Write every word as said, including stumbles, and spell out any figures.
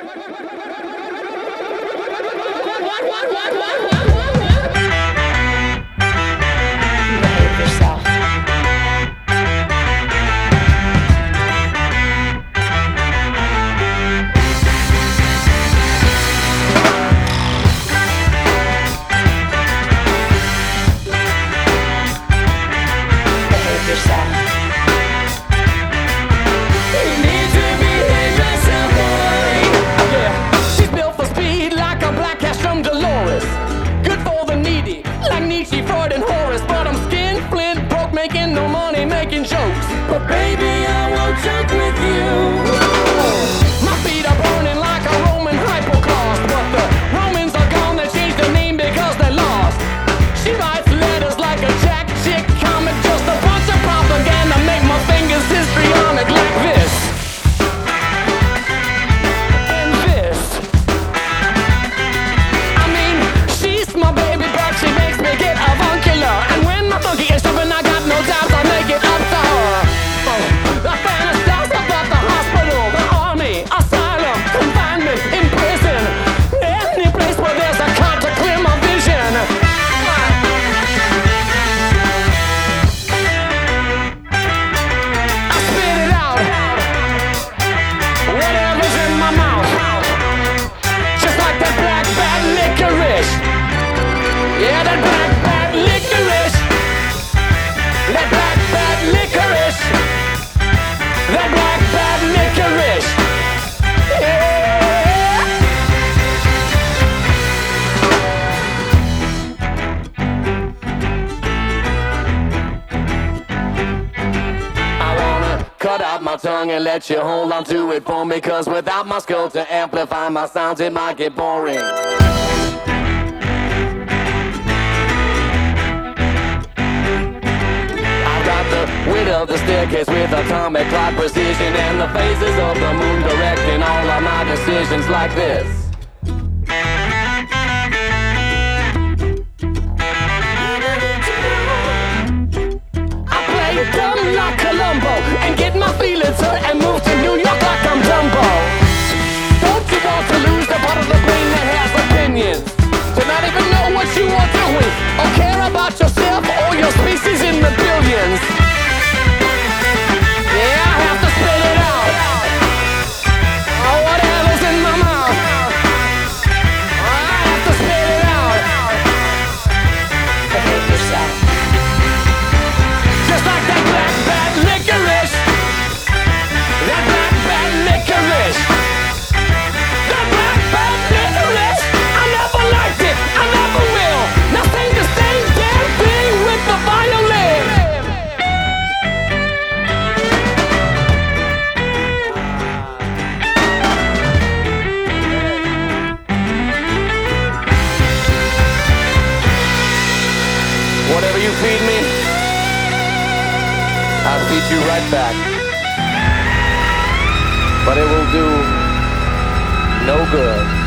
Behave yourself. Behave yourself. You need to behave yourself, boy. Yeah, she's built for speed like a black cat from Dolores. Good for the needy, like Nietzsche, Freud, and Horace. But I'm skin flint broke, making no money, making jokes. But baby, I won't joke with you. My feet are burning like a Roman hypoclaust. But the Romans are gone, they changed their name because they lost. She writes letters like a jack chick comic, just a bunch of propaganda, make my fingers histrionic like this. And this. I mean, she's my baby, but she makes me get avuncular. And when my funky is jumping, I got no doubts, I make it up to her. Oh, I fantasize about the hospital, the army, asylum, confinement, in prison, any place where there's a cot to clear my vision. I spit it out, whatever's in my mouth, just like that black bad licorice. Yeah, that black bad licorice. That black bad licorice. That black bad licorice. Yeah. I wanna cut out my tongue and let you hold on to it for me, 'cause without my skull to amplify my sounds, it might get boring. I've got the width of the staircase with atomic clock precision, and the phases of the moon directing all of my decisions like this. I play dumb like Columbo and get my feelings hurt and move to New York like I'm Dumbo. Don't you want to lose the part of the brain that has opinions? To not even know what you are doing or care about yourself or your species in the billions. Yeah, I have to spit it out. Oh, whatever's in my mouth, I have to spit it out. Behave yourself. Just like that black bad licorice. That black bad licorice. That black bad licorice. I never liked it, I never will. Now sing the same damn thing with the violin. Whatever you feed me, I'll feed you right back. But it will do no good.